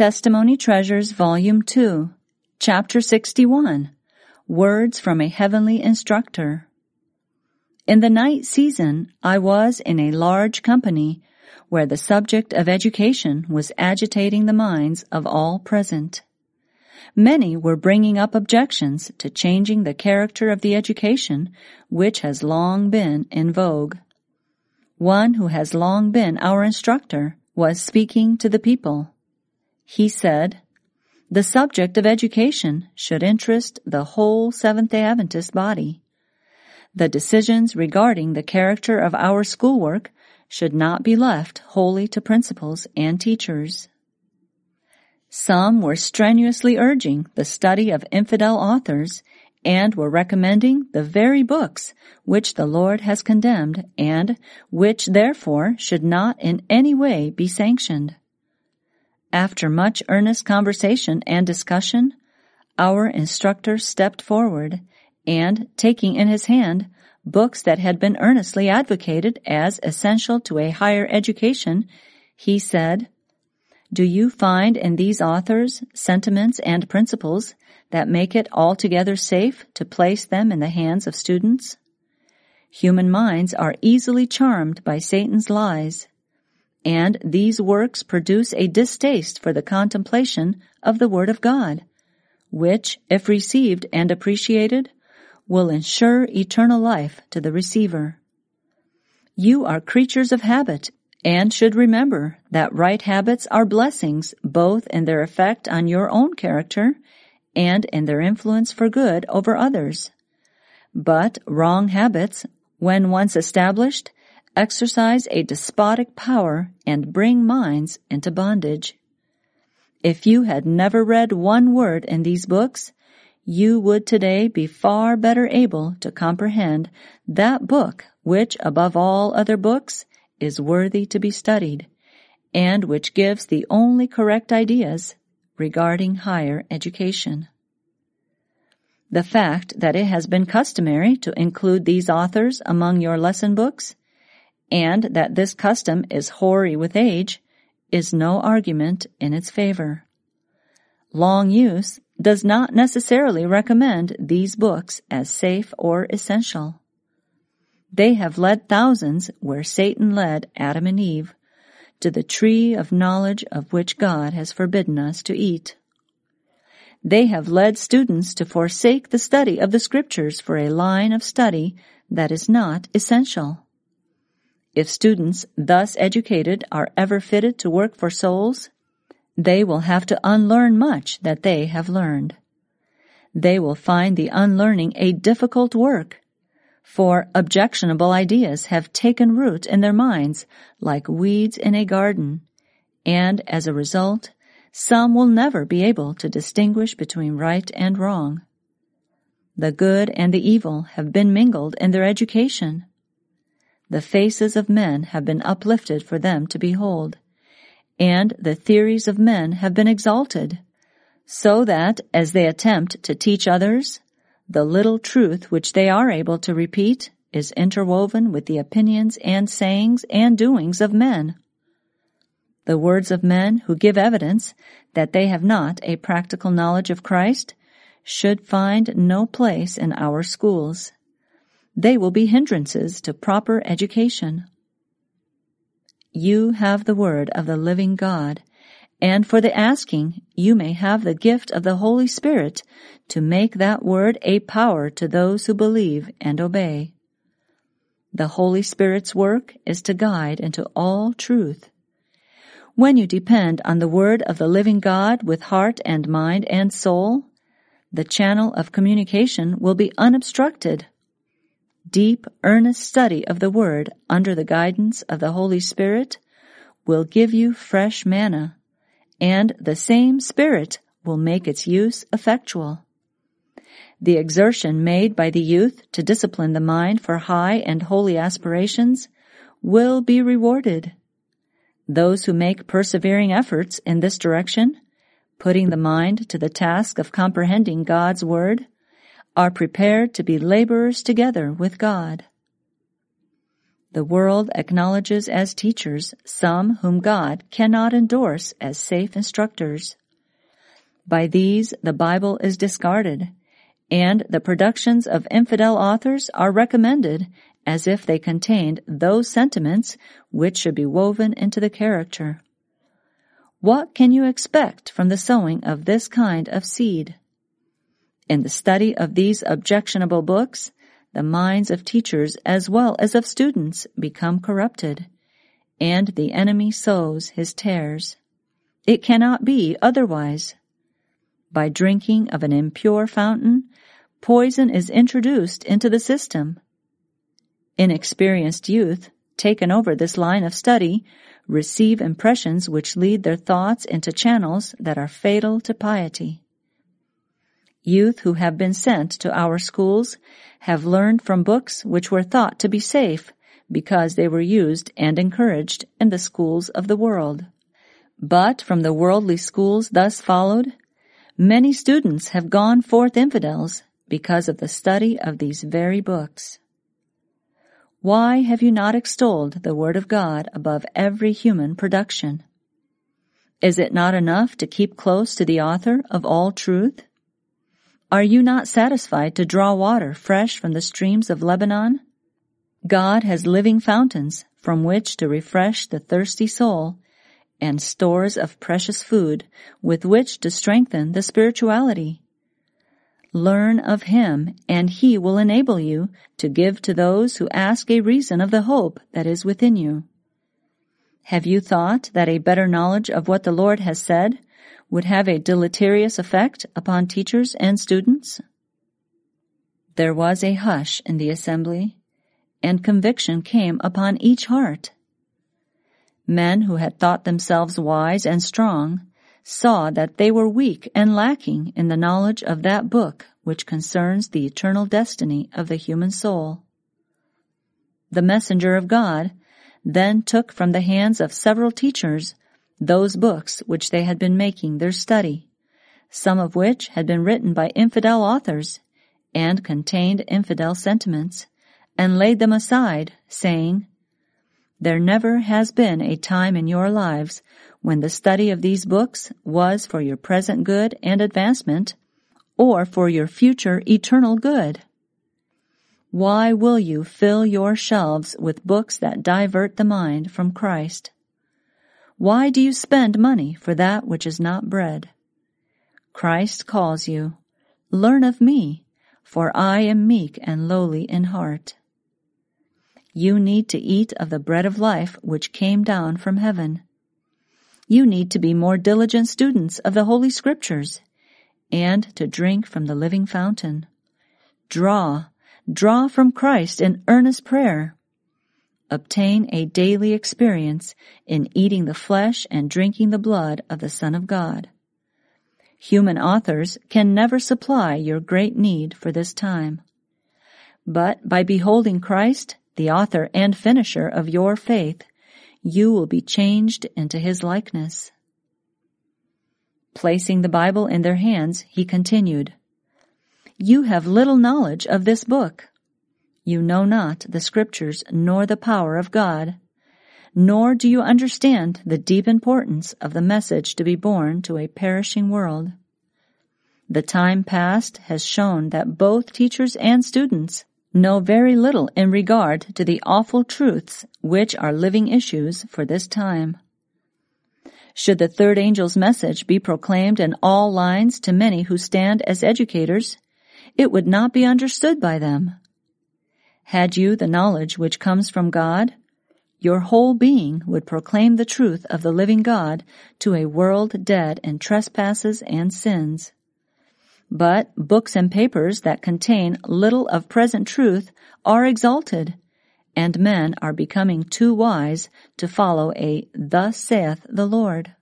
Testimony Treasures, Volume 2, Chapter 61, Words from a Heavenly Instructor. In the night season, I was in a large company where the subject of education was agitating the minds of all present. Many were bringing up objections to changing the character of the education which has long been in vogue. One who has long been our instructor was speaking to the people. He said, "The subject of education should interest the whole Seventh-day Adventist body. The decisions regarding the character of our schoolwork should not be left wholly to principals and teachers." Some were strenuously urging the study of infidel authors and were recommending the very books which the Lord has condemned and which therefore should not in any way be sanctioned. After much earnest conversation and discussion, our instructor stepped forward and, taking in his hand books that had been earnestly advocated as essential to a higher education, he said, "Do you find in these authors sentiments and principles that make it altogether safe to place them in the hands of students? Human minds are easily charmed by Satan's lies, and these works produce a distaste for the contemplation of the Word of God, which, if received and appreciated, will ensure eternal life to the receiver. You are creatures of habit, and should remember that right habits are blessings both in their effect on your own character and in their influence for good over others. But wrong habits, when once established, exercise a despotic power and bring minds into bondage. If you had never read one word in these books, you would today be far better able to comprehend that book which, above all other books, is worthy to be studied, and which gives the only correct ideas regarding higher education. The fact that it has been customary to include these authors among your lesson books, and that this custom is hoary with age, is no argument in its favor. Long use does not necessarily recommend these books as safe or essential. They have led thousands where Satan led Adam and Eve, to the tree of knowledge of which God has forbidden us to eat. They have led students to forsake the study of the Scriptures for a line of study that is not essential. If students thus educated are ever fitted to work for souls, they will have to unlearn much that they have learned. They will find the unlearning a difficult work, for objectionable ideas have taken root in their minds like weeds in a garden, and as a result, some will never be able to distinguish between right and wrong. The good and the evil have been mingled in their education. The faces of men have been uplifted for them to behold, and the theories of men have been exalted, so that, as they attempt to teach others, the little truth which they are able to repeat is interwoven with the opinions and sayings and doings of men. The words of men who give evidence that they have not a practical knowledge of Christ should find no place in our schools. They will be hindrances to proper education. You have the word of the living God, and for the asking you may have the gift of the Holy Spirit to make that word a power to those who believe and obey. The Holy Spirit's work is to guide into all truth. When you depend on the word of the living God with heart and mind and soul, the channel of communication will be unobstructed. Deep, earnest study of the Word under the guidance of the Holy Spirit will give you fresh manna, and the same Spirit will make its use effectual. The exertion made by the youth to discipline the mind for high and holy aspirations will be rewarded. Those who make persevering efforts in this direction, putting the mind to the task of comprehending God's Word, are prepared to be laborers together with God. The world acknowledges as teachers some whom God cannot endorse as safe instructors. By these, the Bible is discarded, and the productions of infidel authors are recommended as if they contained those sentiments which should be woven into the character. What can you expect from the sowing of this kind of seed? In the study of these objectionable books, the minds of teachers as well as of students become corrupted, and the enemy sows his tares. It cannot be otherwise. By drinking of an impure fountain, poison is introduced into the system. Inexperienced youth, taken over this line of study, receive impressions which lead their thoughts into channels that are fatal to piety. Youth who have been sent to our schools have learned from books which were thought to be safe because they were used and encouraged in the schools of the world. But from the worldly schools thus followed, many students have gone forth infidels because of the study of these very books. Why have you not extolled the Word of God above every human production? Is it not enough to keep close to the author of all truth? Are you not satisfied to draw water fresh from the streams of Lebanon? God has living fountains from which to refresh the thirsty soul, and stores of precious food with which to strengthen the spirituality. Learn of Him, and He will enable you to give to those who ask a reason of the hope that is within you. Have you thought that a better knowledge of what the Lord has said would have a deleterious effect upon teachers and students? There was a hush in the assembly, and conviction came upon each heart. Men who had thought themselves wise and strong saw that they were weak and lacking in the knowledge of that book which concerns the eternal destiny of the human soul. The messenger of God then took from the hands of several teachers those books which they had been making their study, some of which had been written by infidel authors and contained infidel sentiments, and laid them aside, saying, "There never has been a time in your lives when the study of these books was for your present good and advancement, or for your future eternal good. Why will you fill your shelves with books that divert the mind from Christ? Why do you spend money for that which is not bread? Christ calls you, 'Learn of me, for I am meek and lowly in heart.' You need to eat of the bread of life which came down from heaven. You need to be more diligent students of the Holy Scriptures, and to drink from the living fountain. Draw from Christ in earnest prayer. Obtain a daily experience in eating the flesh and drinking the blood of the Son of God. Human authors can never supply your great need for this time. But by beholding Christ, the author and finisher of your faith, you will be changed into His likeness." Placing the Bible in their hands, he continued, "You have little knowledge of this book. You know not the Scriptures nor the power of God, nor do you understand the deep importance of the message to be borne to a perishing world. The time past has shown that both teachers and students know very little in regard to the awful truths which are living issues for this time. Should the third angel's message be proclaimed in all lines to many who stand as educators, it would not be understood by them. Had you the knowledge which comes from God, your whole being would proclaim the truth of the living God to a world dead in trespasses and sins. But books and papers that contain little of present truth are exalted, and men are becoming too wise to follow a "Thus saith the Lord."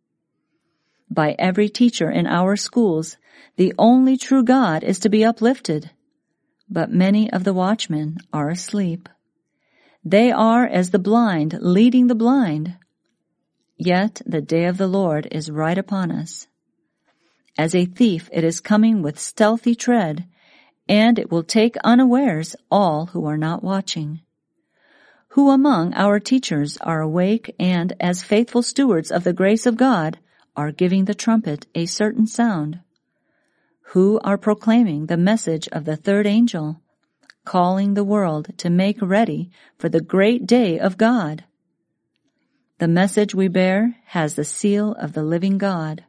By every teacher in our schools, the only true God is to be uplifted, but many of the watchmen are asleep. They are as the blind leading the blind. Yet the day of the Lord is right upon us. As a thief it is coming with stealthy tread, and it will take unawares all who are not watching. Who among our teachers are awake and, as faithful stewards of the grace of God, are giving the trumpet a certain sound? Who are proclaiming the message of the third angel, calling the world to make ready for the great day of God? The message we bear has the seal of the living God.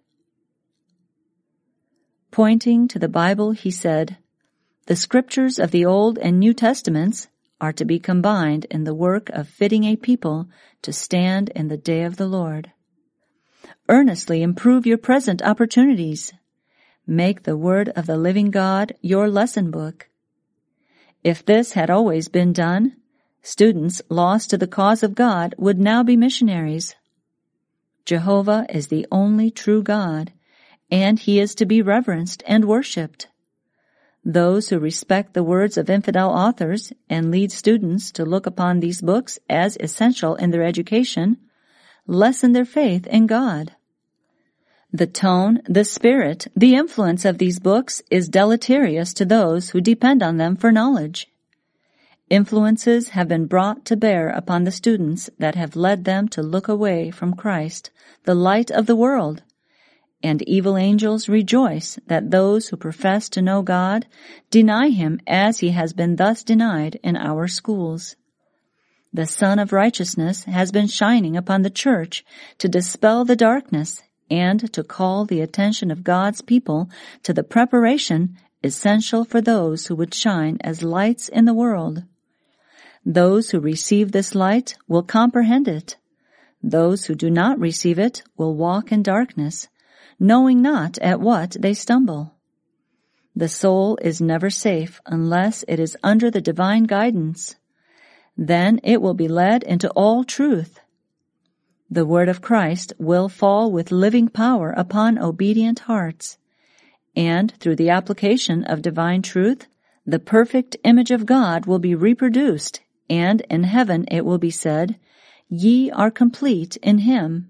Pointing to the Bible, he said, "The scriptures of the Old and New Testaments are to be combined in the work of fitting a people to stand in the day of the Lord. Earnestly improve your present opportunities. Make the Word of the living God your lesson book." If this had always been done, students lost to the cause of God would now be missionaries. Jehovah is the only true God, and he is to be reverenced and worshipped. Those who respect the words of infidel authors and lead students to look upon these books as essential in their education lessen their faith in God. The tone, the spirit, the influence of these books is deleterious to those who depend on them for knowledge. Influences have been brought to bear upon the students that have led them to look away from Christ, the light of the world, and evil angels rejoice that those who profess to know God deny him as he has been thus denied in our schools. The Sun of Righteousness has been shining upon the church to dispel the darkness and to call the attention of God's people to the preparation essential for those who would shine as lights in the world. Those who receive this light will comprehend it. Those who do not receive it will walk in darkness, knowing not at what they stumble. The soul is never safe unless it is under the divine guidance. Then it will be led into all truth. The word of Christ will fall with living power upon obedient hearts, and through the application of divine truth, the perfect image of God will be reproduced, and in heaven it will be said, "Ye are complete in him."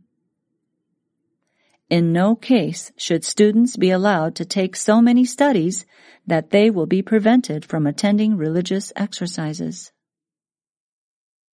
In no case should students be allowed to take so many studies that they will be prevented from attending religious exercises.